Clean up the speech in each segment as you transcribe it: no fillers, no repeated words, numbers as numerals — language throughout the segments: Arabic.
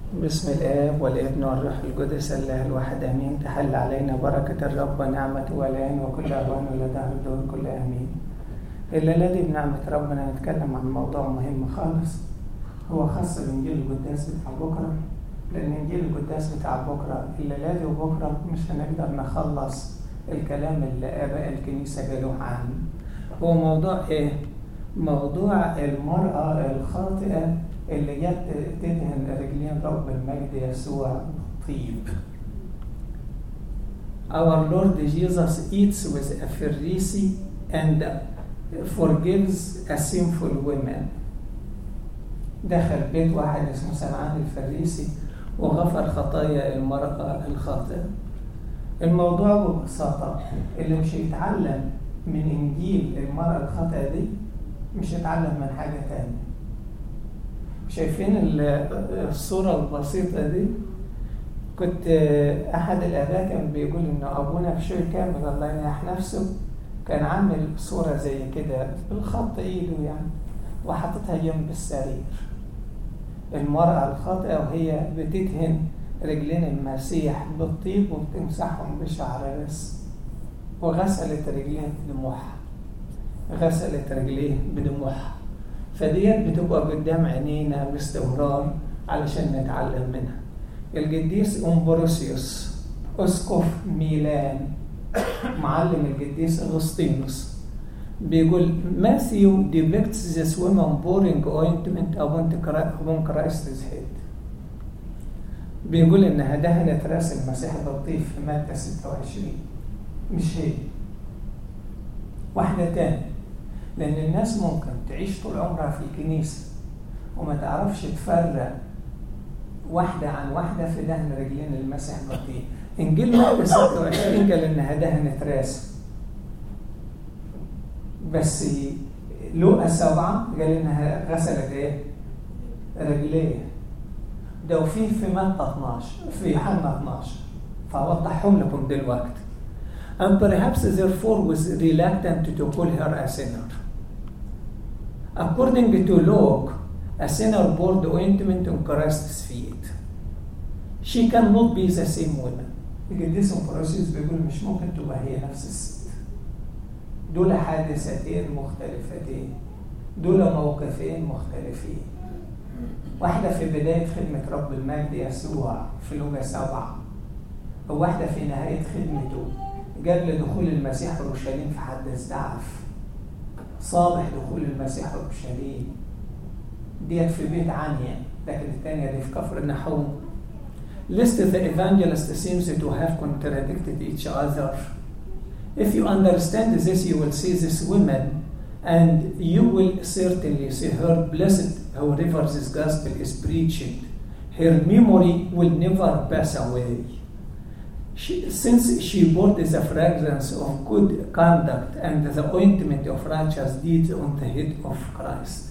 بسم الآب والابن والروح القدس الله الواحد آمين. تحل علينا بركة الرب ونعمته والآن وكل أوان ولدهر الدور كل آمين. الذي بنعمة ربنا نتكلم عن موضوع مهم خالص، هو خاص بإنجيل القداس بتاع بكرة، لأن إنجيل القداس بتاع بكرة الذي وبكرة مش هنقدر نخلص الكلام اللي آباء الكنيسة قالوه عنه. هو موضوع إيه؟ موضوع المرأة الخاطئة اللي جت تدهن رجلين رب المجد يسوع طيب. Our Lord Jesus eats with a Pharisee and forgives a sinful woman. دخل بيت واحد اسمه سمعان الفريسي وغفر خطايا المرأة الخاطئة. الموضوع ببساطة اللي مش يتعلم من إنجيل المرأة الخاطئة دي مش يتعلم من حاجة تانية. شايفين الصورة البسيطة دي؟ كنت أحد الآباء كان بيقول إن أبونا في شوي كامل الله ينيح نفسه كان عامل صورة زي كده بالخط إيده يعني، وحطتها جنب السرير. المرأة الخاطئة وهي بتدهن رجلين المسيح بالطيب وبتمسحهم بشعر بس، وغسلت رجليه بدموعها، غسلت رجليه بدموعها. فديت بتبقى قدام عينينا باستمرار علشان نتعلم منها. القديس أمبروسيوس أسقف ميلان معلم القديس أغسطينوس بيقول Matthew depicts this woman pouring ointment upon Christ's head. بيقول إنها دهنت رأس المسيح بالطيب في متى 26. مش هي، واحدة تانية. لأن الناس ممكن تعيش طول عمرها في الكنيسة وما تعرفش تفرق واحدة عن واحدة في دهن رجلين المسيح بالطيب. إنجيل متى 26 قال إنها دهنت راسه، بس لوقا 7 قال إنها غسلت إيه؟ رجليه. ده وفي متى 12 في يوحنا 12، فأوضحهم لكم دلوقتي. And perhaps therefore was reluctant to call her a sinner. According to Luke, a sinner poured ointment on Christ's feet. She cannot be the same woman. القديس أمبروسيوس بيقول مش ممكن تبقى هي نفس الست. دول حادثتين مختلفتين، دول موقفين مختلفين. واحدة في بداية خدمة رب المجد يسوع في لوقا 7، وواحدة في نهاية خدمته قبل دخول المسيح اورشليم في حدث ضعف. صالح دخول المسيح اورشليم ديت في بيت عنيا، لكن الثانيه دي في كفر نحوم. Lest the evangelist seems to have contradicted each other. If you understand this, you will see this woman, and you will certainly see her blessed however this gospel is preached. Her memory will never pass away. Since she bore the fragrance of good conduct and the ointment of righteous deeds on the head of Christ.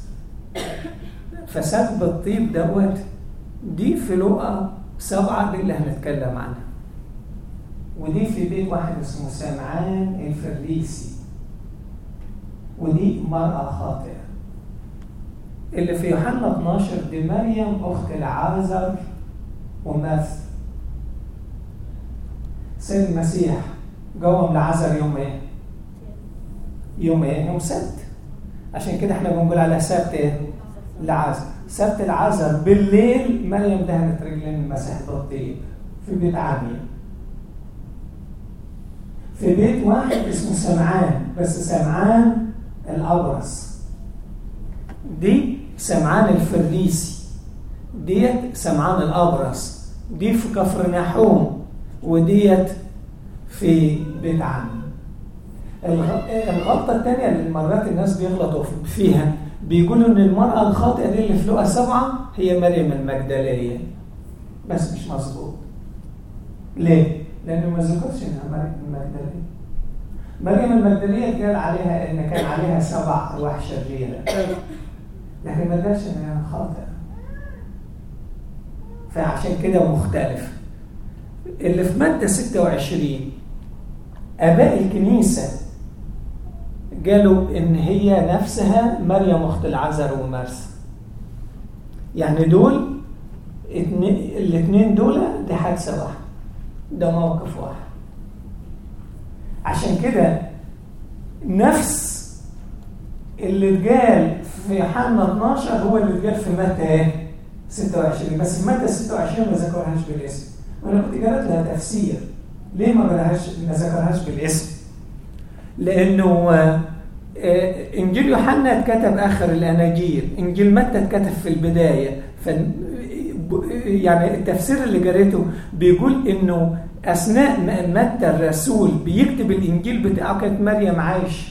فسكب الطيب دوت دي في لوقا 7 دي اللي هنتكلم عنها، ودي في بيت واحد اسمه سمعان الفريسي، ودي مرأة خاطئة. اللي في يوحنا 12 دي مريم أخت العازر ومارثا. سيد المسيح جوم لعازر يوم ايه؟ يوم سبت. عشان كده احنا بنقول على سبت ايه؟ لعازر. سبت العازر بالليل مريم دهنت رجلين المسيح بالطيب في بيت عامية، في بيت واحد اسمه سمعان، بس سمعان الأبرص. دي سمعان الفريسي، ديت سمعان الأبرص. دي في كفر نحوم، وديت في بيت عمي. الغلطة الثانية اللي مرات الناس بيغلطوا فيها، بيقولوا ان المرأة الخاطئة دي اللي في لوقا 7 هي مريم المجدلية، بس مش مظبوط. ليه؟ لأنه ما ذكرش انها مريم المجدلية. مريم المجدلية قال عليها ان كان عليها 7 أرواح شريرة، لكن ما قالش انها خاطئة، فعشان كده مختلف. اللي في متى 26 آباء الكنيسة قالوا إن هي نفسها مريم أخت العازر ومارثا. يعني دول 2 الاثنين دول دي حادثة واحدة، ده موقف واحد. عشان كده نفس اللي اتقال في يوحنا 12 هو اللي اتقال في متى 26، بس في متى 26 ما ذكرهاش بالاسم، وانا كنت قرأت لها تفسير ليه ما ذكرهاش بالاسم. لانه انجيل يوحنا اتكتب اخر الاناجيل، انجيل متى اتكتب في البدايه، يعني التفسير اللي قريته بيقول انه اثناء ما متى الرسول بيكتب الانجيل بتاعه كانت مريم عايشه،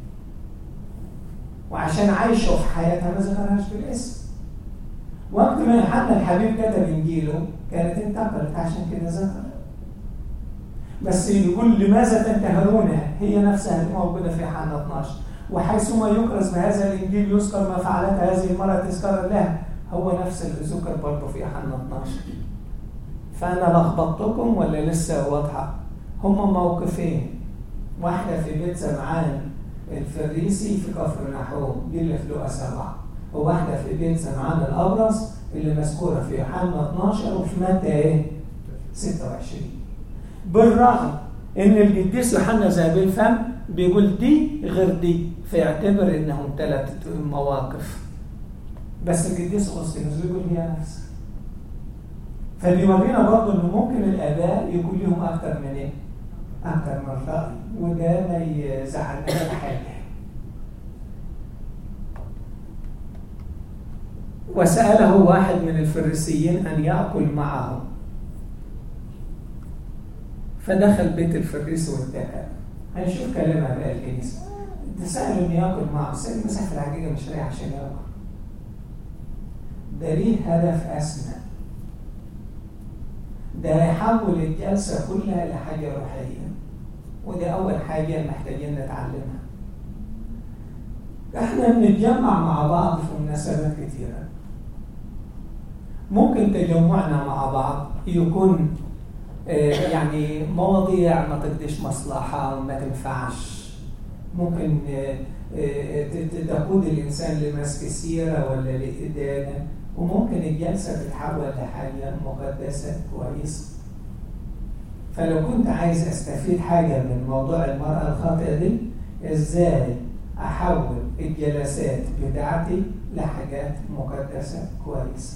وعشان عايشه في حياتها ما ذكرهاش بالاسم. وقت ما يوحنا الحبيب كتب انجيله كانت انتقلت، عشان كده ذكر. بس يقول لماذا تنتهرونها، هي نفسها موجوده في يوحنا 12. وحيثما يكرز بهذا الانجيل يذكر ما فعلت هذه المراه تذكارا لها، هو نفس اللي ذكر برضه في يوحنا 12. فانا لخبطتكم ولا لسه واضحه؟ هما موقفين، واحده في بيت سمعان الفريسي في كفر نحوم دي اللي في لوقا 7، وواحده في بيت سمعان الابرص اللي مذكوره في يوحنا 12 وفي متى 26. بالرغم ان القديس يوحنا ذهب الفم بيقول دي غير دي، فيعتبر انهم 3 مواقف، بس القديس اغسطينوس بيقول هي نفسها. فبيورينا برضه انه ممكن الاباء يكون لهم اكتر من ايه؟ اكتر من راي، وده ما يزعلنا حاجه. وسأله واحد من الفريسيين ان يأكل معه، فدخل بيت الفريسي واتكل. هنشوف كلامها بقى الكنيسه. تسأله ان يأكل معه، السيد المسيح في الحقيقه مش رايح عشان يأكل، ده ليه هدف اسمى، ده هيحول الجلسه كلها لحاجه روحيه، وده اول حاجه محتاجين نتعلمها. احنا بنتجمع مع بعض في مناسبات كتيره، ممكن تجمعنا مع بعض يكون يعني مواضيع ما تقضيش مصلحه وما تنفعش، ممكن تقود الانسان لمسك سيره ولا لادانه، وممكن الجلسه تتحول لحاجه مقدسه كويسه. فلو كنت عايز استفيد حاجه من موضوع المراه الخاطئه دي، ازاي احول الجلسات بتاعتي لحاجات مقدسه كويسه.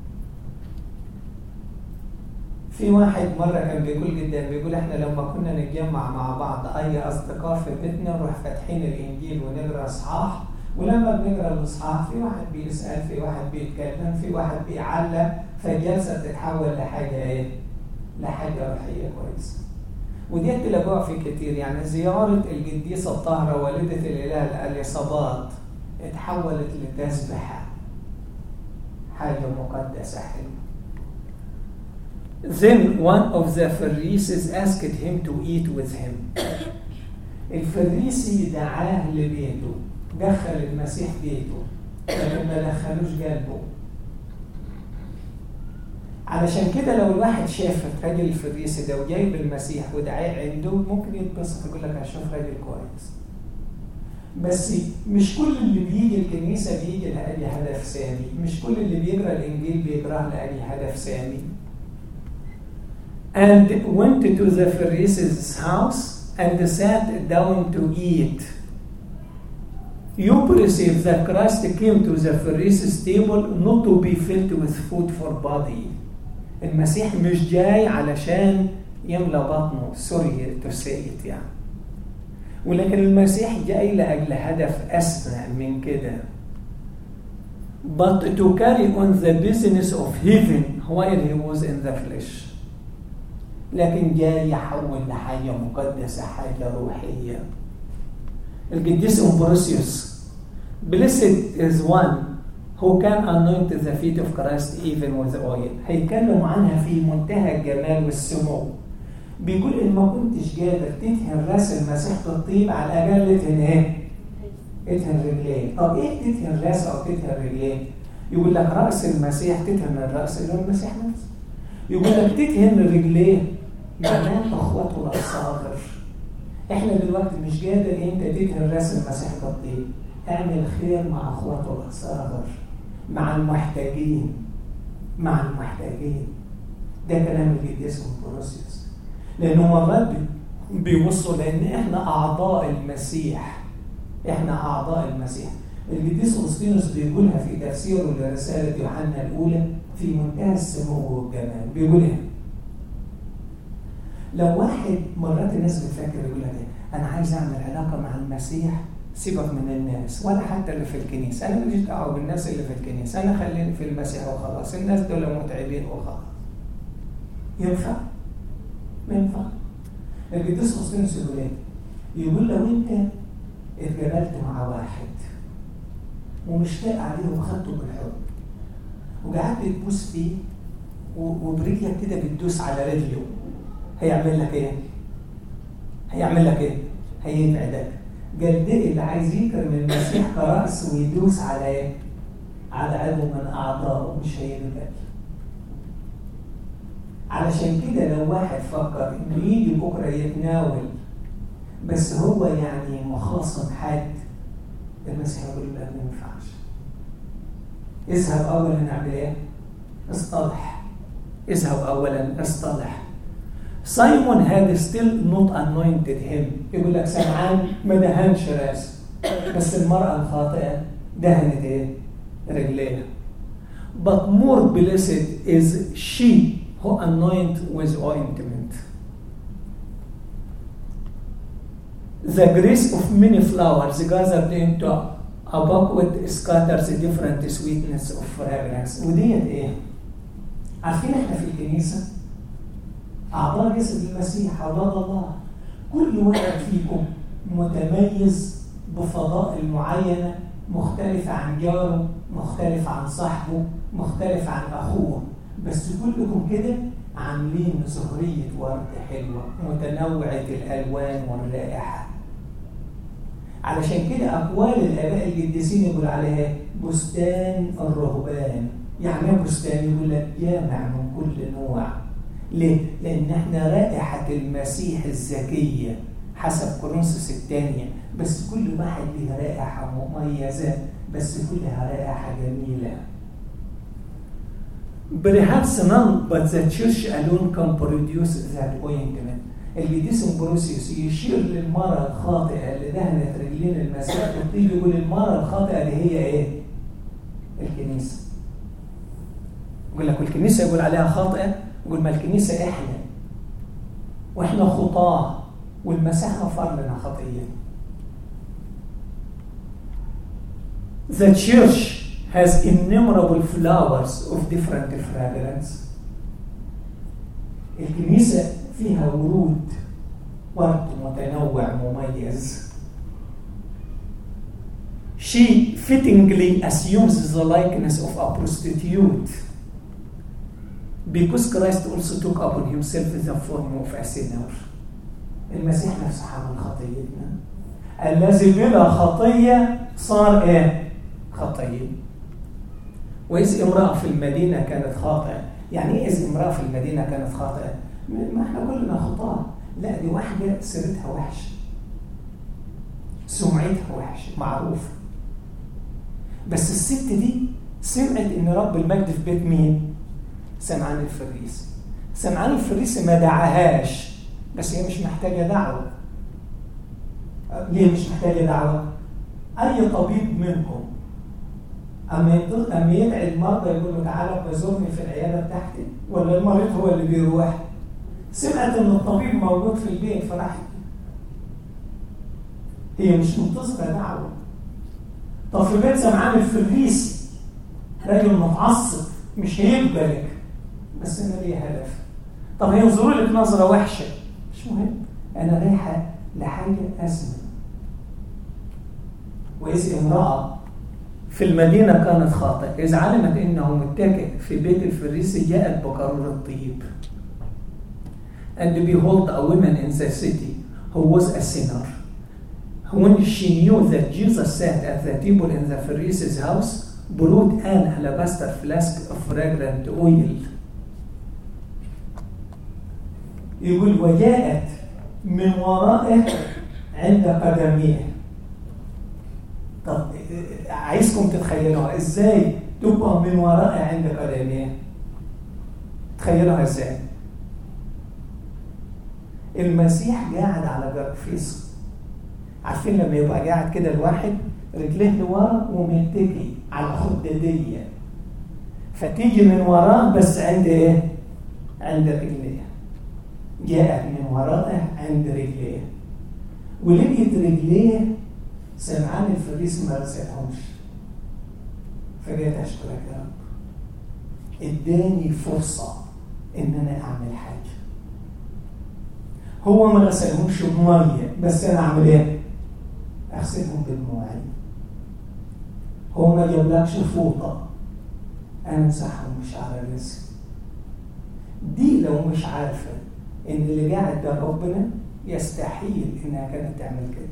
في واحد مرة كان بيقول جدا، بيقول احنا لما كنا نتجمع مع بعض اي اصدقاء في بيتنا نروح فاتحين الانجيل ونقرا اصحاح، ولما بنقرا الاصحاح في واحد بيسأل، في واحد بيتكلم، في واحد بيعلق، فالجلسة تتحول لحاجة ايه؟ لحاجة روحية كويسة. ودي تلاقوها في كتير، يعني زيارة القديسة الطاهرة والدة الاله اليصابات اتحولت لتسبحة، حاجة مقدسة حلوة. Then one of the Pharisees asked him to eat with him. الفريسي دعاه لبيته، دخل المسيح بيته، لكن ما دخلوش قلبه. علشان كده لو الواحد شاف الراجل الفريسي ده وجايب المسيح ودعاه عنده ممكن يتبسط، يقول لك هشوف راجل كويس. بس مش كل اللي بيجي الكنيسة بيجي لأي هدف سامي، مش كل اللي بيقرأ الإنجيل بيقرأه لأي هدف سامي. And went to the Pharisee's house and sat down to eat. You perceive that Christ came to the Pharisee's table not to be filled with food for body. المسيح مش جاي علشان يملى بطنه، sorry to say it يعني. ولكن المسيح جاي لأجل هدف أسمى من كده. But to carry on the business of heaven while he was in the flesh. لكن جاي يحول لحاجة مقدسة، حاجة روحية. القديس أمبروسيوس Blessed is one who can anoint the feet of Christ even with oil. هيتكلم عنها في منتهى الجمال والسمو. بيقول إن ما كنتش قادر تدهن راس المسيح بالطيب، على الأقل تدهن إيه؟ تدهن رجليه. طب إيه تدهن راس أو تدهن رجليه؟ يقول لك رأس المسيح تدهن الرأس اللي هو المسيح نفسه. يقول لك تدهن رجليه معناه أخوته الأصاغر. إحنا دلوقتي مش قادر أنت تدهن راس المسيح بالطيب، اعمل خير مع أخوته الأصاغر، مع المحتاجين. مع المحتاجين. ده كلام القديس أمبروسيوس. لأنه مرات بيوصوا لأن إحنا أعضاء المسيح. إحنا أعضاء المسيح. القديس أغسطينوس بيقولها في تفسيره لرسالة يوحنا الأولى في منتهى السمو والجمال. بيقولها لو واحد، مرات الناس بتفكر يقول لك أنا عايز أعمل علاقة مع المسيح، سيبك من الناس ولا حتى اللي في الكنيسة، أنا ماليش دعوة بالناس اللي في الكنيسة، أنا خليني في المسيح وخلاص، الناس دول متعبين وخلاص. ينفع؟ ما ينفع. القديس أغسطينوس يقول إيه؟ يقول لو أنت اتقابلت مع واحد ومشتاق عليه وخدته بالحب وقعدت تبوس فيه وبرجلك كده بتدوس على رجله، هيعمل لك ايه؟ هيعمل لك ايه؟ هيبعدك. قال ده اللي عايز يكرم المسيح كرأس ويدوس على ايه؟ على عضو من اعضائه، مش هيبعدك. علشان كده لو واحد فكر انه يجي بكره يتناول بس هو يعني مخاصم حد، المسيح يقول له ما ينفعش. اذهب اولا نعمل ايه؟ اصطلح. اذهب اولا اصطلح. سايمون had still not anointed him. يقول لك سمعان ما دهنش راسه، بس المرأة الخاطئة دهنت ايه؟ رجليها. But more blessed is she who anoint with ointment. The grace of many flowers gathered into a bucket scatters different sweetness of fragrance. وديت ايه؟ عارفين احنا في الكنيسة أعضاء جسد المسيح، أولاد الله، كل واحد فيكم متميز بفضائل معينة، مختلفة عن جاره، مختلف عن صاحبه، مختلف عن أخوه، بس كلكم كده عاملين زهرية ورد حلوة متنوعة الألوان والرائحة. علشان كده أقوال الآباء القديسين يقول عليها بستان الرهبان. يعني بستان يقول لك جامع من كل نوع. ليه؟ لأن احنا رائحة المسيح الزكية حسب كورنثوس الثانية، بس كل واحد له رائحة مميزة، بس كلها رائحة جميلة. Perhaps none but the church alone can produce that ointment. القديس أمبروسيوس يشير للمرأة الخاطئة اللي دهنت رجلين المسيح، والطيب يقول المرأة الخاطئة اللي هي ايه؟ الكنيسة. يقول لك الكنيسة يقول عليها خاطئة، يقول ما الكنيسة احنا، واحنا خطاة، والمسيح غفر لنا خطية. The church has innumerable flowers of different fragrance. الكنيسة فيها ورود متنوع مميز. She fittingly assumes the likeness of a prostitute because Christ also took upon himself the form of a sinner. المسيح نفسه حمل خطيتنا. الذي بلا خطية صار ايه؟ خطية. وإذ امرأة في المدينة كانت خاطئة. يعني ايه إذ امرأة في المدينة كانت خاطئة؟ ما احنا كلنا خطاة. لا، دي واحدة سيرتها وحشة، سمعتها وحشة معروفة، بس الست دي سمعت ان رب المجد في بيت مين؟ سمعان الفريسي. سمعان الفريسي ما دعاهاش، بس هي مش محتاجة دعوة. ليه مش محتاجة دعوة؟ أي طبيب منكم أما يدعي المرضى يقول له تعالى بزورني في العيادة بتاعتي، ولا المريض هو اللي بيروح؟ سمعت ان الطبيب موجود في البيت فراحت. هي مش منتظرة دعوة. طب في بيت سمعان الفريسي راجل متعصب مش هيقبلك، بس انا ليه هدف. طب هينظروا لك نظرة وحشة، مش مهم، انا رايحة لحاجة اسمى. وإذ امرأة في المدينة كانت خاطئة، إذ علمت إنه متكئ في بيت الفريسي جاءت بقارورة الطيب. And behold, a woman in the city who was a sinner. When she knew that Jesus sat at the table in the Pharisee's house, brought an alabaster flask of fragrant oil. يقول وجاءت من ورائه عند قدميه. طب عايزكم تتخيلوها ازاي تبقى من ورائه عند قدميه؟ تخيلها ازاي؟ المسيح قاعد على جرفيس. عارفين لما يبقى قاعد كده الواحد رجليه لورا ومتكي على خدادية، فتيجي من وراه بس عند ايه؟ عند رجليه. جاءت من وراه عند رجليه، ولقيت رجليه سمعان الفريس ما رسلهمش، فجيت اشكرك يا رب، اداني فرصة ان انا اعمل حاجة. هو ما غسلهمش بمية، بس انا اعمل ايه؟ اغسلهم بدموعي. هو ما جابلكش فوطة، انا امسحهم بشعر راسي. دي لو مش عارفة ان اللي قاعد ده ربنا، يستحيل انها كانت تعمل كده.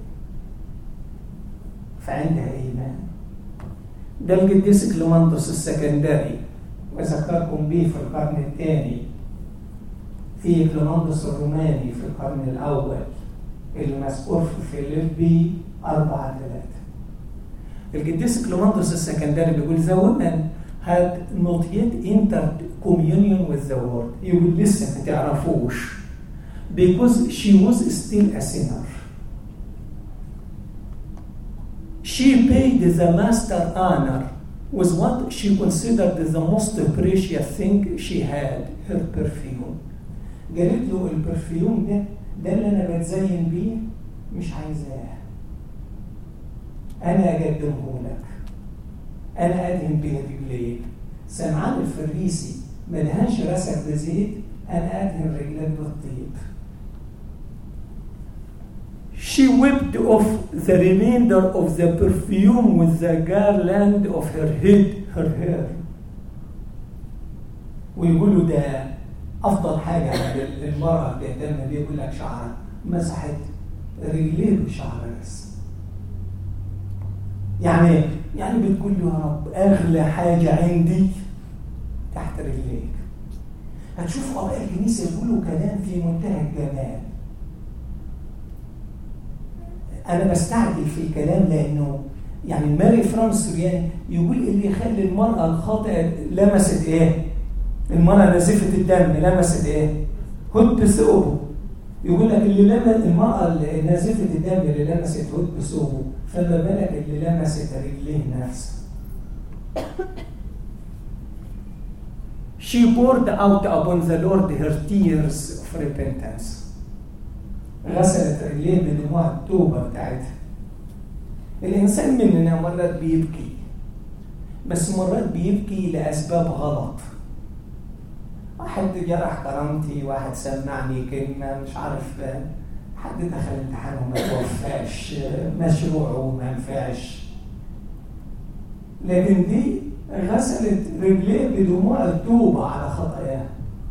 فعندها ايمان. ده القديس كليمندس السكندري، وذكركم به في القرن الثاني. في كليمندس الروماني في القرن الاول اللي مذكور في فيليبي 4:3. القديس كليمندس السكندري بيقول the woman had not yet entered communion with the Lord. يقول لسه ما تعرفوش because she was still a sinner. She paid the master honor with what she considered the most precious thing she had, her perfume. قالت له البرفيوم ده اللي انا بتزين بيه مش عايزاه، انا اقدمه لك، انا ادهن به رجليك. سمعان الفريسي ما دهنش راسك بزيت، انا ادهن رجلك بالطيب. She whipped off the remainder of the perfume with the garland of her hair. ويقولوا ده أفضل حاجة على المرأة بتهتم بيه، يقول لك شعرها، مسحت رجليه بشعر راسها. يعني بتقول له يا رب أغلى حاجة عندي تحت رجليك. هتشوفوا آباء الكنيسة يقولوا كلام في منتهى الجمال. أنا بستعجل في الكلام لأنه ماري فرانس يقول اللي يخلي المرأة الخاطئة لمست إيه؟ المرأة نازفة الدم لمست إيه؟ هد ثوبه. يقول لك اللي لمس المرأة نازفة الدم اللي لمست هد ثوبه، فما بالك اللي لمست رجليه نفسه. She poured out upon the Lord her tears of repentance. غسلت رجليه بدموع التوبة بتاعتها. الإنسان مننا مرات بيبكي، بس مرات بيبكي لأسباب غلط. واحد جرح كرامتي، واحد سمعني كلمة مش عارف، حد دخل امتحان وما توفاش، مشروعه ما نفعش. لكن دي غسلت رجليه بدموع التوبة على خطاياها.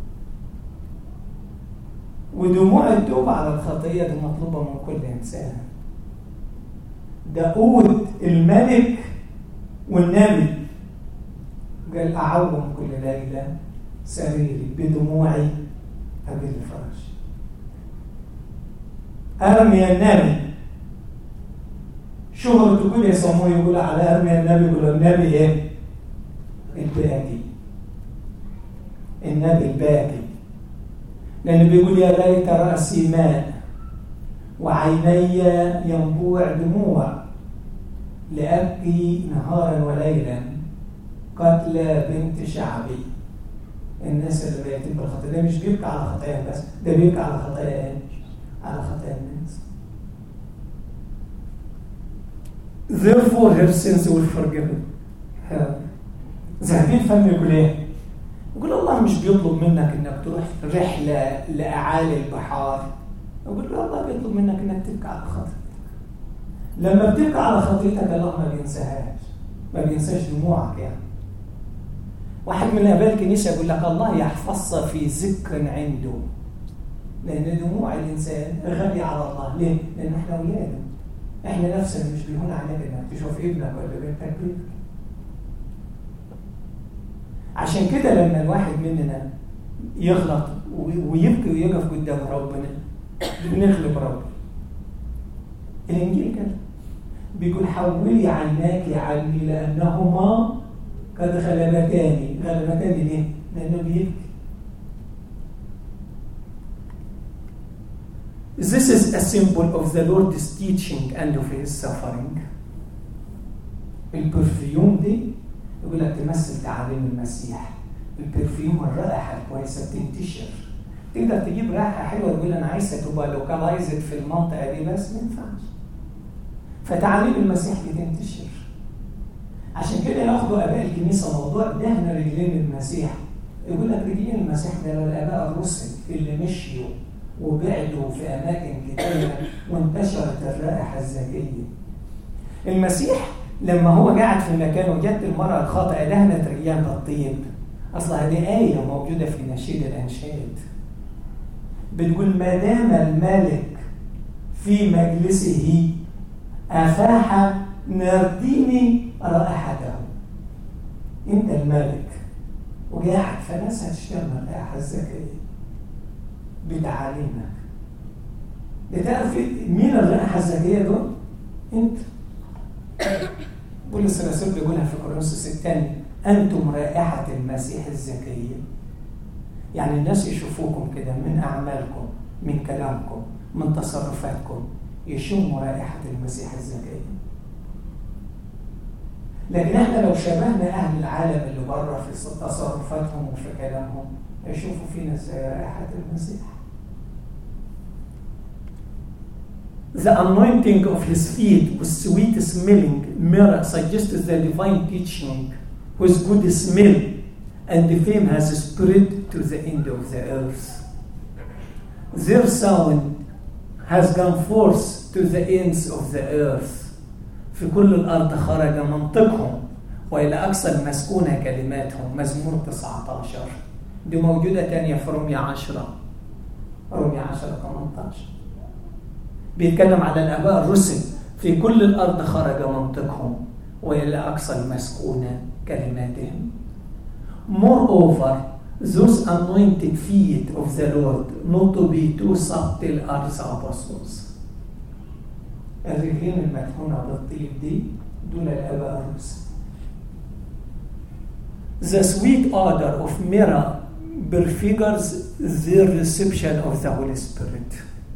ودموع التوبة على الخطية دي مطلوبة من كل إنسان. داود الملك والنبي قال أعوم كل ليلة سريري بدموعي قبل الفرج. أرميا النبي شهرته كل يسموه يقول على أرميا النبي، يقول النبي إيه؟ الباكي. النبي الباكي، لأنه بيقول يا ليت رأسي ماء وعيني ينبوع دموع لأبكي نهارا وليلا قتلى بنت شعبي. الناس اللي بيتم بالخطايا ده مش بيبكي على خطايا بس، ده بيبكي على خطايا على خطايا الناس. Therefore her sins were forgiven. ذهبين فم يقول ايه؟ يقول الله مش بيطلب منك انك تروح رحلة لأعالي البحار. يقول له الله بيطلب منك انك تبكي على خطيئتك. لما بتبكي على خطيئتك الله ما بينساهاش، ما بينساش دموعك. واحد من آباء الكنيسة يقول لك الله يحفظها في ذكر عنده، لأن دموع الإنسان غالية على الله. ليه؟ لأن احنا أولاده، احنا نفسنا مش بيهون عليك انك تشوف ابنك ولا بنتك بيبكي. عشان كده لما الواحد مننا يغلط ويبكي ويقف قدام ربنا بنغلب ربنا. الإنجيل كده بيقول حولي عيناك عني لأنهما قد غلبتاني. غلبتاني ليه؟ لأنه بيبكي. This is a symbol of the Lord's teaching and of his suffering. البرفيوم دي يقول لك تمثل تعاليم المسيح. البرفيوم الرائحة الكويسة بتنتشر. تقدر تجيب رائحة حلوة تقول أنا عايزة تبقى لوكالايزد في المنطقة دي بس ما ينفعش. فتعاليم المسيح بتنتشر. عشان كده ياخدوا آباء الكنيسة موضوع دهن رجلين المسيح. يقول لك رجلين المسيح ده الآباء الرسل اللي مشيوا وبعدوا في أماكن كتيرة وانتشرت الرائحة الزكية. المسيح لما هو قاعد في مكان وجت المرأة الخاطئة دهنت رجليها بالطيب. أصلا هذه آية موجودة في نشيد الأنشاد بتقول ما دام الملك في مجلسه أفاح نرديني رائحته. أنت الملك وقاعد فناس هتشتم الرائحة الزكية بتعاليمك. بتعرف مين الرائحة الزكية دول؟ أنت. بولس الرسول بيقولها في كورنثوس الثاني أنتم رائحة المسيح الزكية. يعني الناس يشوفوكم كده من أعمالكم، من كلامكم، من تصرفاتكم، يشموا رائحة المسيح الزكية. لكن احنا لو شبهنا أهل العالم اللي بره في تصرفاتهم وفي كلامهم يشوفوا فينا زي رائحة المسيح. The anointing of his feet with sweet smelling myrrh suggests the divine teaching whose good smell and fame has spread to the end of the earth. Their sound has gone forth to the ends of the earth. في كل الأرض خرج منطقهم وإلى أقصى المسكونة كلماتهم. مزمور 19 دي موجودة تانية في رومية 10 18 بيتكلم على الآباء الرسل. في كل الأرض خرج منطقهم وإلى أقصى المسكونة كلماتهم. Moreover, those anointed feet of the Lord, not to be too subtle, are the apostles. الرجلين المدهونة بالطيب دي دول الآباء الرسل. The sweet odor of myrrh prefigures their reception of the Holy Spirit.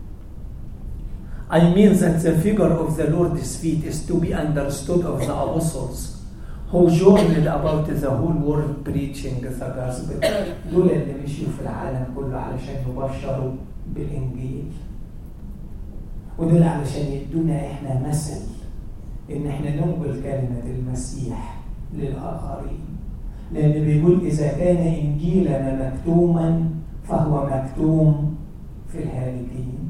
I mean that the figure of the Lord's feet is to be understood of the apostles who journeyed about the whole world preaching the gospel. دول اللي مشيوا في العالم كله علشان يبشروا بالإنجيل. ودول علشان يدونا احنا مثل ان احنا ننقل كلمة المسيح للآخرين. لأن بيقول إذا كان إنجيلنا مكتوما فهو مكتوم في الهالكين.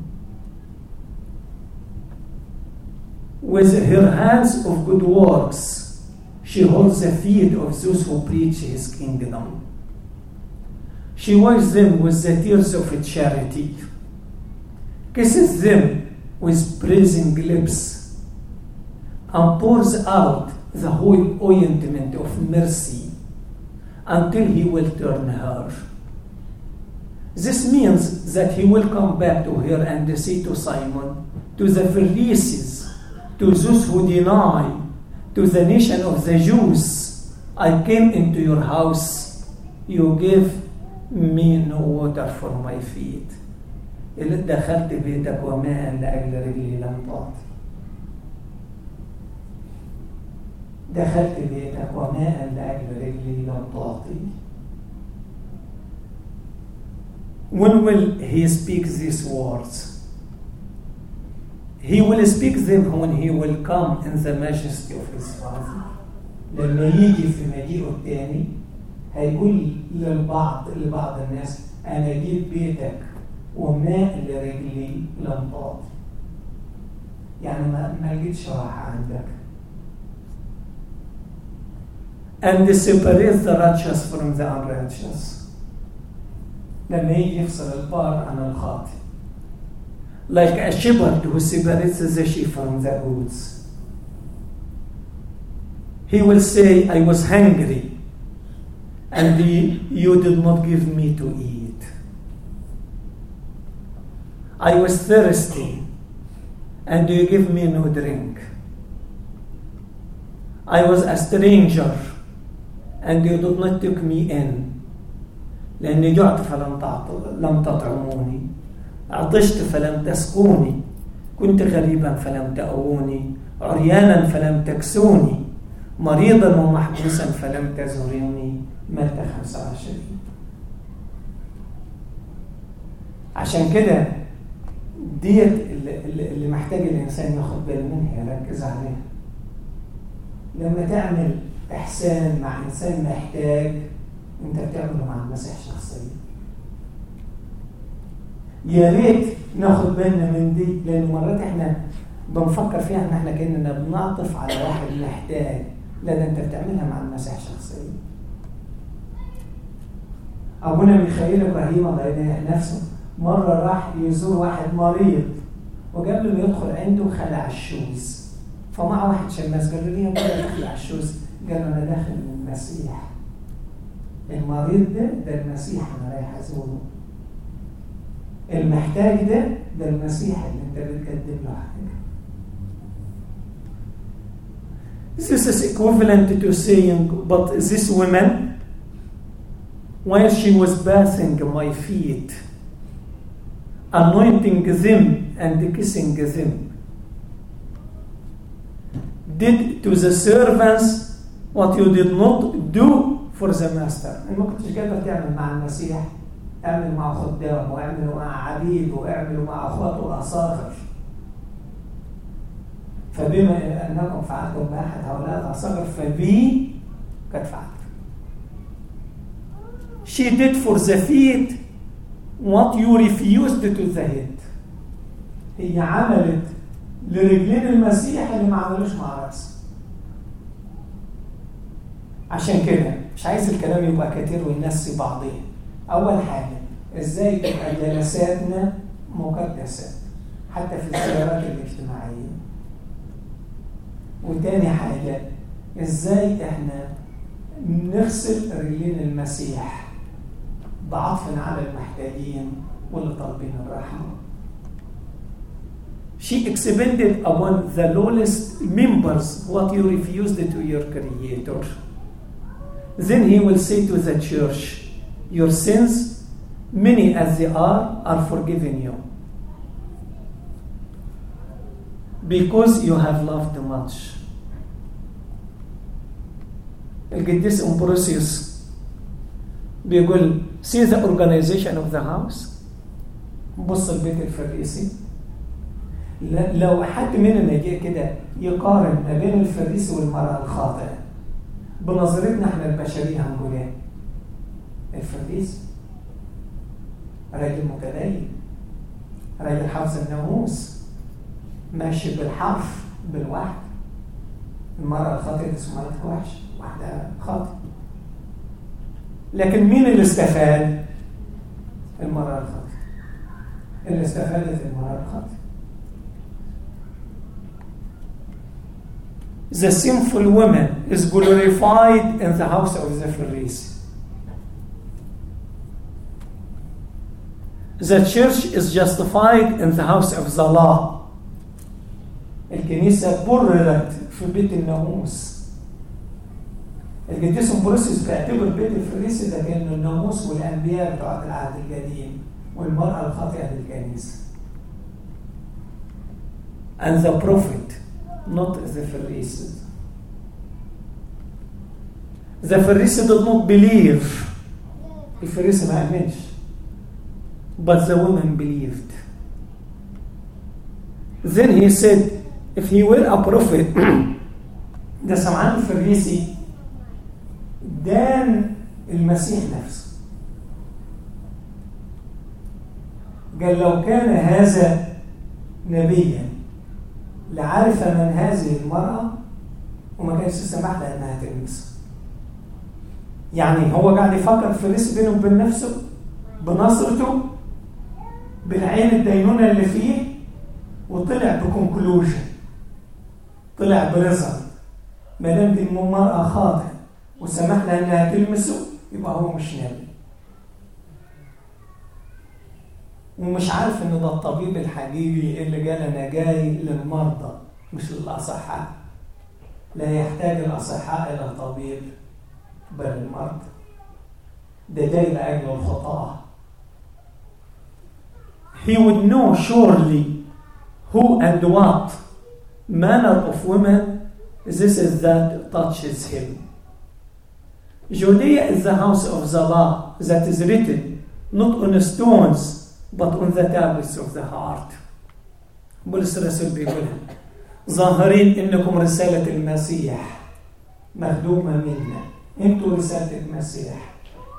With her hands of good works, she holds the feet of those who preach his kingdom. She washes them with the tears of charity, kisses them with praising lips, and pours out the whole ointment of mercy until he will turn her. This means that he will come back to her and say to Simon, to the Pharisees, to those who deny, to the nation of the Jews, I came into your house, you gave me no water for my feet. اللي دخلت بيتك وماء لأجل رجلي لم تعطي. دخلت بيتك وماء لأجل رجلي لم تعطي. When will he speak these words? He will speak them when he will come in the majesty of his Father. لما يجي في مجيئه الثاني هيقول لبعض الناس أنا جيت بيتك وماء لرجلي لم تعطي. يعني ما لقيتش راحة عندك. And separate the righteous from the unrighteous. لما يجي يفصل البار عن الخاطئ. Like a shepherd who separates the sheep from the goats. He will say, I was hungry, and you did not give me to eat. I was thirsty, and you gave me no drink. I was a stranger, and you did not take me in. لأني جعت فلم تطعموني. عطشت فلم تسقوني، كنت غريبا فلم تأووني، عريانا فلم تكسوني، مريضا ومحبوسا فلم تزوروني. متى 25. عشان كده ديت اللي محتاج الإنسان ياخد باله منها، يركز عليها. لما تعمل إحسان مع إنسان محتاج، أنت بتعمله مع المسيح شخصيا. يا ريت ناخد بالنا من دي، لأن مرات إحنا بنفكر فيها إن إحنا كأننا بنعطف على واحد محتاج. لا، ده أنت بتعملها مع المسيح شخصيا. أبونا ميخائيل إبراهيم الله يرحمه نفسه مرة راح يزور واحد مريض، وقبل ما يدخل عنده خلع الشوز. فمع واحد شماس قال له ليه بدأ تخلع الشوز؟ قال له أنا داخل من المسيح، المريض ده المسيح أنا رايح أزوره، المحتاج ده المسيح اللي أنت بتقدم له حاجة. This is equivalent to saying, but this woman, while she was bathing my feet, anointing them and kissing them, did to the servants what you did not do for the master. ما كنتش قادر تعمل مع المسيح، اعمل مع خدامه، واعملوا مع عبيده، واعملوا مع اخواته الاصاغر. فبما انكم فعلتم باحد هؤلاء الاصاغر فبي قد فعلت. She did for the feet what you refused to the head. هي عملت لرجلين المسيح اللي ما عملوش مع رأسه. عشان كده مش عايز الكلام يبقى كتير والناس بعضيها. أول حاجة إزاي تبقى جلساتنا مقدسة حتى في الزيارات الاجتماعية. وتاني حاجة إزاي إحنا نغسل رجلين المسيح بعطف على المحتاجين واللي طالبين الرحمة. She expended upon the lowest members what you refused to your Creator. Then he will say to the church, your sins, many as they are forgiven you, because you have loved much. القديس أمبروسيوس بيقول see the organization of the house. بص البيت الفريسي. لو حد مننا جه كده يقارن ما بين الفريسي والمرأة الخاطئة بنظرتنا احنا البشرية هنقول ايه؟ الفريسي راجل متدين، راجل حافظ الناموس، ماشي بالحرف بالوحد. المرأة الخاطئة سمعتها وحش، واحدة خاطئة. لكن مين اللي استفاد؟ المرأة الخاطئة. اللي استفادت المرأة الخاطئة. The sinful woman is glorified in the house of the Pharisee. The church is justified in the house of the law. الكنيسة بررت في بيت الناموس. القديس أمبروسيوس بيعتبر بيت الفريسي ده كأنه الناموس والأنبياء بتوع العهد القديم، والمرأة الخاطئة للكنيسة. And the prophet, not the Pharisees. The Pharisee did not believe. الفريسي ما آمنش. But the woman believed. Then he said, if he were a prophet, ده سمعان الفريسي دان المسيح نفسه. قال لو كان هذا نبيا لعرف من هذه المرأة وما كانش سمح لها انها تلمسه. يعني هو قاعد يفكر الفريسي بينه وبين نفسه بنظرته بالعين الدينونة اللي فيه، وطلع بكونكلوجن، طلع برزق. ما دام دي المرأة خاطئة وسمح لها انها تلمسه يبقى هو مش نبي. ومش عارف ان ده الطبيب الحقيقي اللي قال انا جاي للمرضى مش للاصحاء. لا يحتاج الاصحاء الى طبيب بل المرضى. ده جاي لاجل الخطاه. he would know surely who and what manner of women this is that touches him. Judea is the house of the law that is written not on stones but on the tablets of the heart. بولس الرسول بيقولها ظاهرين انكم رسالة المسيح مخدومة منا، انتوا رسالة المسيح.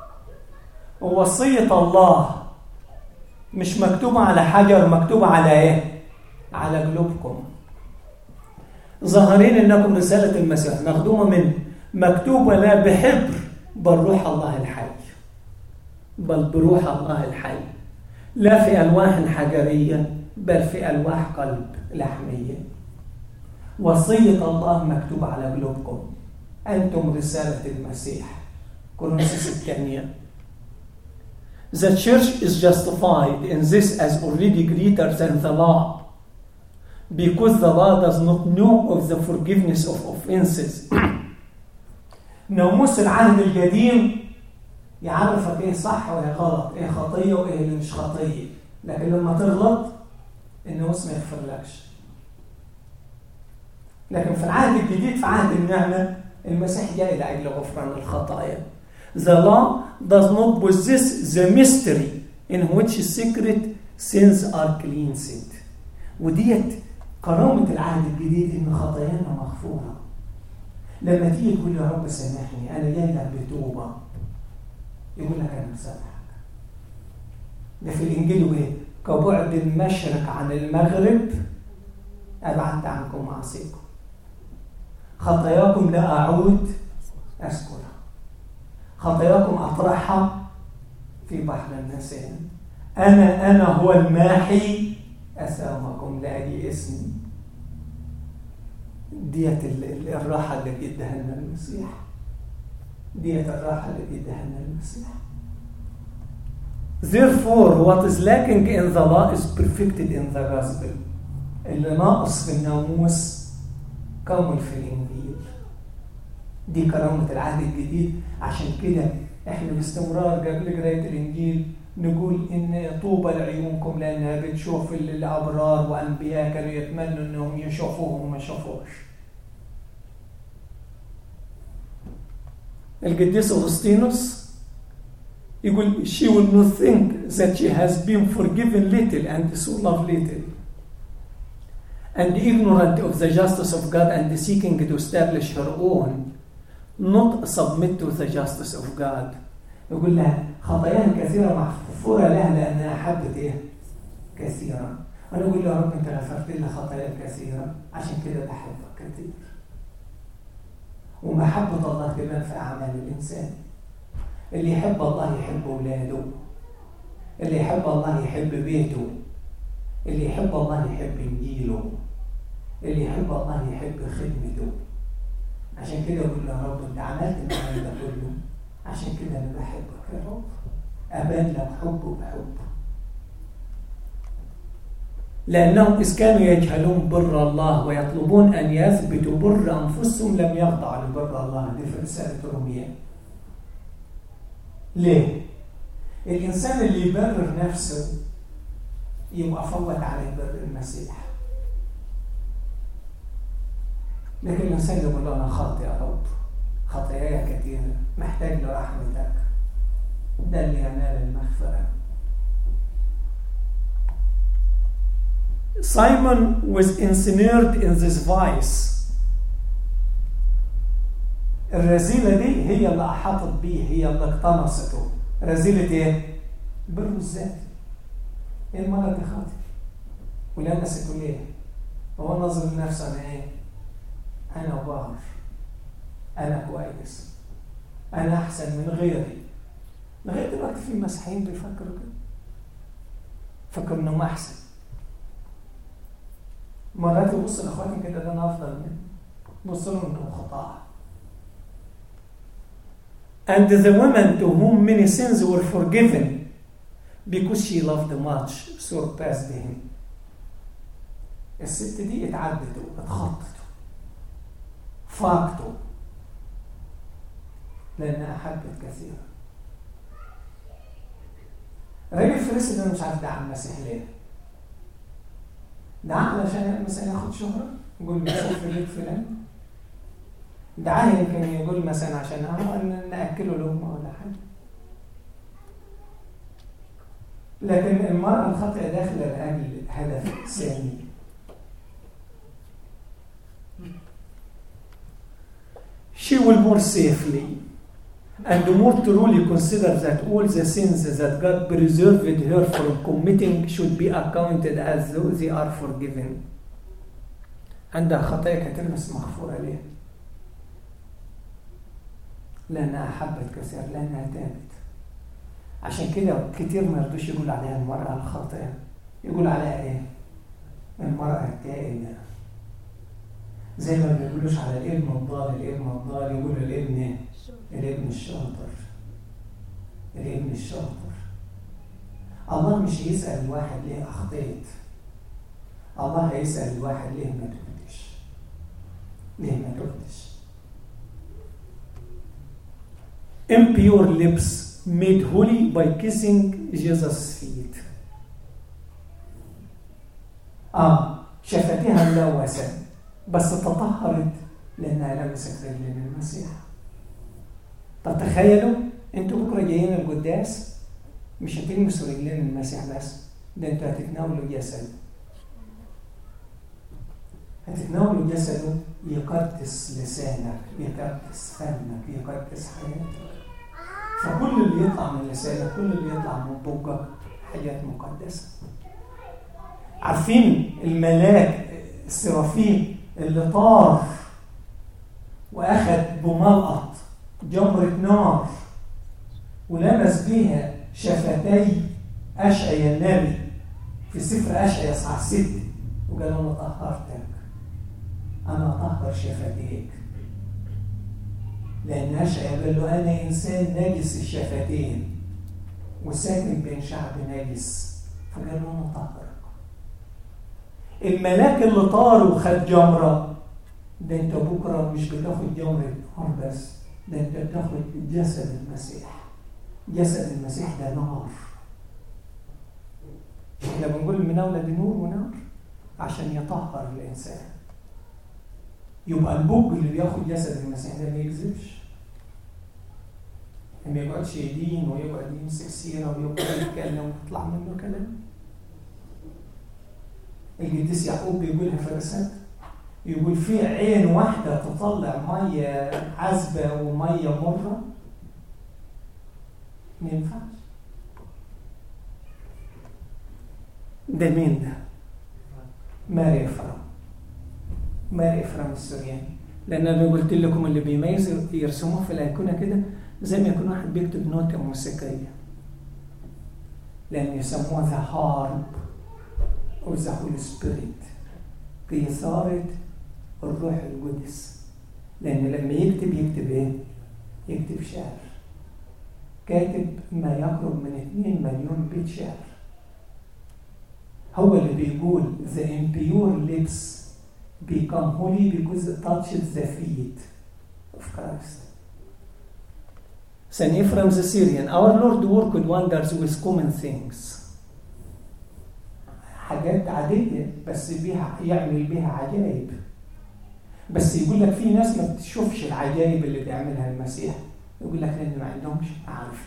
ووصية الله مش مكتوبة على حجر، مكتوبة على ايه؟ على قلوبكم. ظاهرين انكم رسالة المسيح مخدومة منه، مكتوبة لا بحبر بل روح الله الحي، بل بروح الله الحي، لا في ألواح حجرية بل في ألواح قلب لحمية. وصية الله مكتوبة على قلوبكم، أنتم رسالة المسيح. كورنثوس الثانية. The church is justified in this as already greater than the law, because the law does not know of the forgiveness of offenses. ناموس العهد القديم يعرفك ايه صح وايه غلط، ايه خطيه وايه اللي مش خطيه، لكن لما تغلط الناموس ما يغفرلكش. لكن في العهد الجديد، في عهد النعمه، المسيح جاي لاجل غفران الخطايا. The law does not possess the mystery in which secret sins are cleansed. وديت كرامة العهد الجديد إن خطايانا مغفورة. لما تيجي تقول يا رب سامحني أنا جاي لك بتوبة، يقول لك أنا مسامحك. ده في الإنجيل إيه؟ كبعد المشرق عن المغرب أبعدت عنكم معصيكم. خطاياكم لا أعود أذكرها. خطاياكم أطرحها في بحر النسيان. أنا هو الماحي أثامكم لأجل اسمي. ديت الراحة اللي بيديها لنا المسيح. ديت الراحة اللي بيديها لنا المسيح. Therefore, what is lacking in the law is perfected in the gospel. اللي ناقص في الناموس كمل في الإنجيل. دي كرامة العهد الجديد. عشان كده احنا باستمرار قبل قراية الإنجيل نقول إن طوبى لعيونكم لأنها بتشوف الأبرار وأنبياء كانوا يتمنوا إنهم يشوفوهم وما شافوش. القديس أغسطينوس يقول she will not think that she has been forgiven little and so love little and ignorant of the justice of God and seeking to establish her own, not submit to the justice of God. يقول لها خطاياها كثيرة مغفورة لها لأنها حبت إيه؟ كثيرا. أنا أقول له يا رب أنت غفرت لي خطايا كثيرة عشان كده بحبك كثير. ومحبة الله تبان في أعمال الإنسان. اللي يحب الله يحب أولاده، اللي يحب الله يحب بيته، اللي يحب الله يحب إنجيله، اللي يحب الله يحب خدمته. عشان كده أقول له يا رب أنت عملت المعنى ده كله عشان كده أنا بحبك يا رب. أبان لك حب بحب. لأنهم إذ كانوا يجهلون بر الله ويطلبون أن يثبتوا بر أنفسهم لم يخضعوا لبر الله. دي في رسالة رومية. ليه؟ الإنسان اللي يبرر نفسه يبقى فوت عليه بر المسيح. لكن الإنسان يقول له أنا خاطئ يا رب، خطاياي كثيرة، محتاج لرحمتك، ده اللي ينال المغفرة. Simon was ensnared in this vice. الرذيلة دي هي اللي أحاطت بيه، هي اللي اقتنصته. رذيلة ايه؟ بر الذات. ايه المرة دي خاطئ ولمسته ليه؟ هو نظر لنفسه أنا ايه؟ أنا باهر، أنا كويس، أنا أحسن من غيري. لغاية دلوقتي في مسيحيين بيفكروا كده، فكروا إنهم أحسن. مرات يبص لأخواتهم كده ده أنا أفضل منه، بص لهم إنهم خطاة. And the woman to whom many sins were forgiven because she loved much surpassed him. الست دي اتعدته، اتخطته، فاقته، لأنها أحبت كثيرا. الراجل الفريسي ده مش عارف دعا المسيح ليه. دعا علشان مثلا ياخد شهرة، يقول مسيح في بيت فلان. دعاه يمكن يقول مثلا عشان نأكله لقمة ولا حاجة. لكن المرأة الخاطئة داخلة لأجل هدف سامي. She will more safely and more truly consider that all the sins that God preserved her from committing should be accounted as though they are forgiven. عندها خطايا كتير بس مغفورة ليه؟ لأنها حبت كثير، لأنها تابت. عشان كده كتير ما يرضوش يقول عليها المرأة الخاطئة، يقول عليها ايه؟ المرأة التائبة. زي ما بيقولوش على الابن الضال يقولوا الابن الشاطر. الابن الشاطر. الله مش يسأل الواحد ليه أخطيت، الله هيسأل الواحد ليه ما تبتش. Impure lips made holy by kissing Jesus' feet. شفتها ملوثة بس تطهرت لأنها لمست رجلين المسيح. طب تخيلوا انتوا بكرة جايين القداس مش هتلمسوا رجلين المسيح بس، ده انتوا هتتناولوا جسده. هتتناولوا جسده يقدس لسانك، يقدس فمك، يقدس حياتك. فكل اللي يطلع من لسانك، كل اللي يطلع من بوقك حاجات مقدسة. عارفين الملاك السرافيم اللي طار وأخذ بملقط جمرة نار ولمس بيها شفتي أشعيا النبي في سفر أشعيا إصحاح 6 وقال أنا طهرتك، أنا أطهر شفتيك. لأن أشعيا قال له أنا إنسان نجس الشفتين وساكن بين شعب نجس، فقال له أنا طهرك. الملاك اللي طار وخد جمرة ده انت بكرة مش بتاخد جمرة نار بس، ده انت بتاخد جسد المسيح. جسد المسيح ده نار. احنا بنقول المناولة دي نور ونار عشان يطهر الإنسان. يبقى البوج اللي بياخد جسد المسيح ده ما يكذبش، ما يقعدش يدين ويقعد يمسك سيرة ويقعد يتكلم ويطلع منه كلام. القديس يعقوب بيقولها في الرسالة، يقول في عين واحدة تطلع مية عذبة ومية مرة، ما ينفعش. ده مين ده؟ ماري إفرام السورياني. لأن أنا قلت لكم اللي بيميز يرسموه في الأيقونة كده زي ما يكون واحد بيكتب نوتة موسيقية، لأن يسموها ذا هارب أو ذا هولي سبيريت، قيثارة الروح القدس. لأن لما يكتب إيه؟ يكتب شعر. كاتب ما يقرب من 2 مليون بيت شعر. هو اللي بيقول the impure lips become holy because it touches the feet of Christ. Saint Ephraim the Syrian, our Lord worked wonders with common things. حاجات عادية بس يعمل بيها عجائب. بس يقول لك في ناس ما بتشوفش العجائب اللي بيعملها المسيح، يقول لك لأن ما عندهمش معرفة.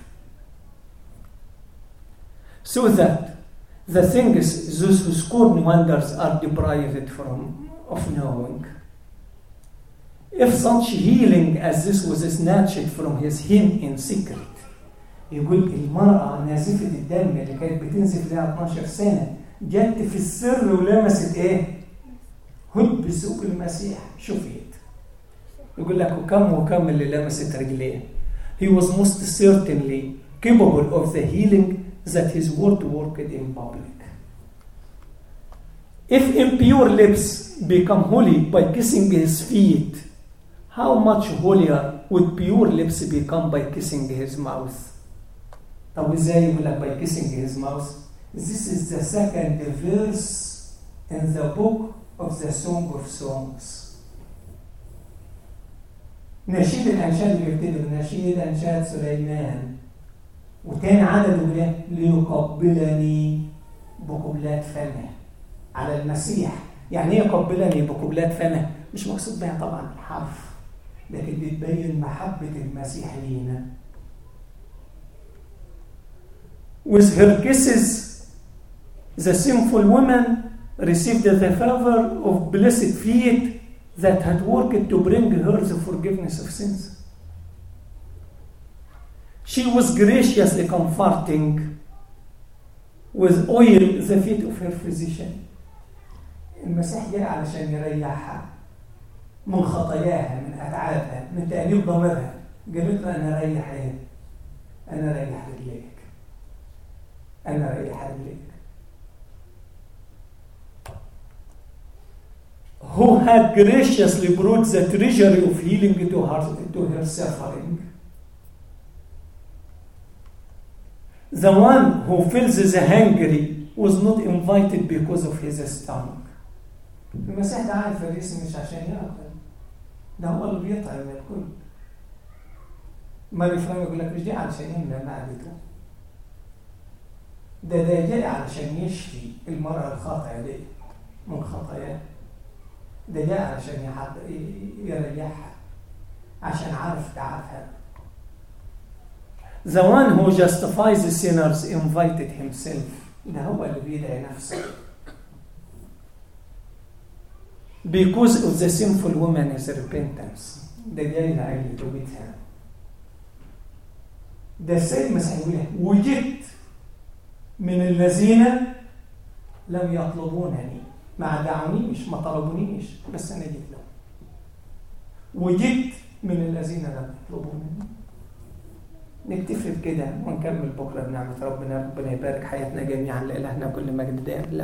So that the things those who scorn wonders are deprived of knowing. If such healing as this was snatched from him in secret. يقول المرأة نازفة الدم اللي كانت بتنزف لها 12 سنة جت في السر ولمست ايه؟ هد بسوق المسيح شفيت. يقول لك وكم اللي لمست رجليه. He was most certainly capable of the healing that his word worked in public. If impure lips become holy by kissing his feet, how much holier would pure lips become by kissing his mouth? طب ازاي يقول لك by kissing his mouth? This is the second verse in the book of the Song of Songs. نشيد الأنشاد اللي يبتدي بنشيد أنشاد سليمان وتاني عدد ايه؟ ليقبلني بقبلات فمه على المسيح. يعني ايه يقبلني بقبلات فمه؟ مش مقصود بها طبعا الحرف، لكن بتبين محبة المسيح لينا. With her kisses, the sinful woman received the favor of blessed feet that had worked to bring her the forgiveness of sins. She was graciously comforting with oil the feet of her physician. المسيح جاء علشان يريحها من خطاياها، من أتعابها، من تأنيب ضميرها. قالت له أنا ريح إيه؟ أنا ريح رجليك، أنا ريح رجليك. Who had graciously brought the treasury of healing to her suffering. The one who fills the hungry was not invited because of his stomach. المسيح دعا الفريسي مش عشان يأكل، ده هو اللي بيطعم الكل. ما الإفرام يقول لك مش جاي علشان يملى معدته، ده جاي علشان يشفي المرأة الخاطئة دي من خطاياها. ده جاي علشان يريحها، عشان عارف تعبها. The one who justifies the sinners invited himself. ده هو اللي بيدعي نفسه. Because of the sinful woman's repentance. ده جاي لعيل توبتها. ده السيد المسيح يقول وجدت من الذين لم يطلبونني، ما دعونيش، ما طلبونيش، بس أنا جيت لهم. وجدت من الذين لم يطلبونني. نكتفي بكده ونكمل بكرة بنعمة ربنا. ربنا يبارك حياتنا جميعا، لإلهنا كل مجد دائم.